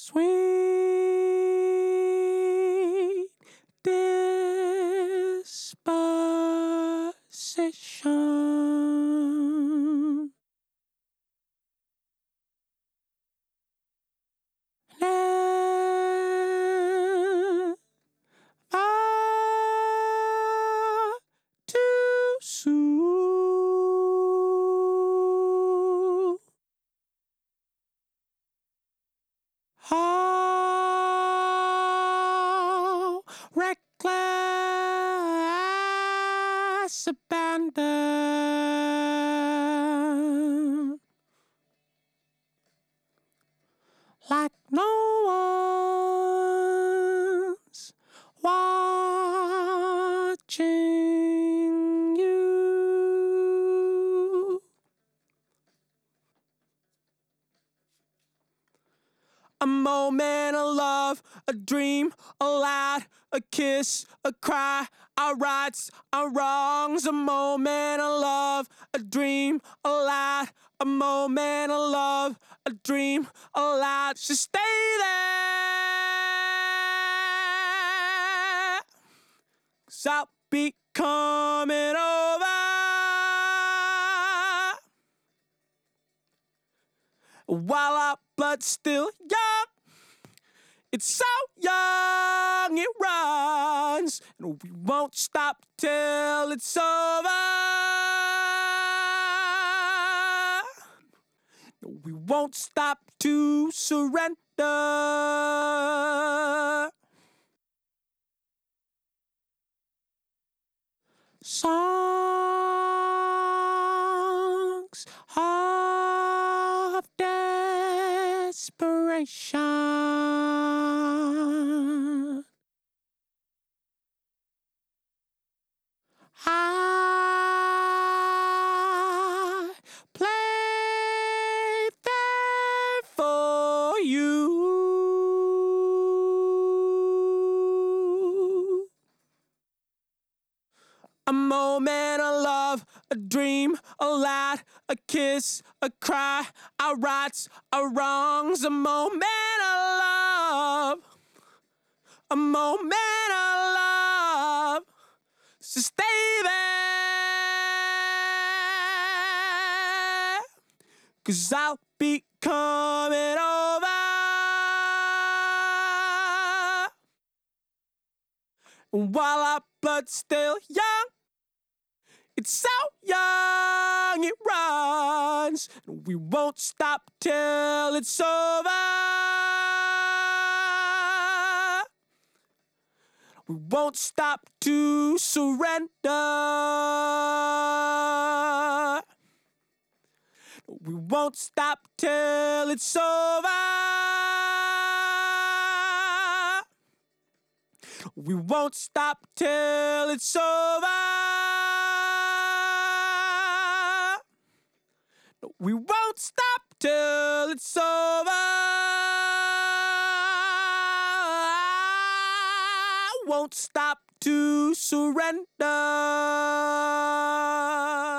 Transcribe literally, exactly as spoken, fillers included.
Sweet disposition. Never too soon. How reckless abandon, like no one's watching you. A moment of love, a dream, a laugh, a kiss, a cry, our rights, our wrongs. A moment of love, a dream, a laugh, a moment of love, a dream, a laugh. So stay there, 'cause I'll be coming over. While our blood's still young, it's so young it runs, and we won't stop till it's over. No, we won't stop to surrender. Songs of desperation. I play them for you. A moment of love, a dream, a laugh, a kiss, a cry, our rights, our wrongs. A moment of love, a moment of love. So stay there, 'cause I'll be coming over. And while our blood's still young, it's so young it runs, and we won't stop till it's over. We won't stop to surrender. We won't stop till it's over. We won't stop till it's over. We won't stop till it's over. I won't stop to surrender.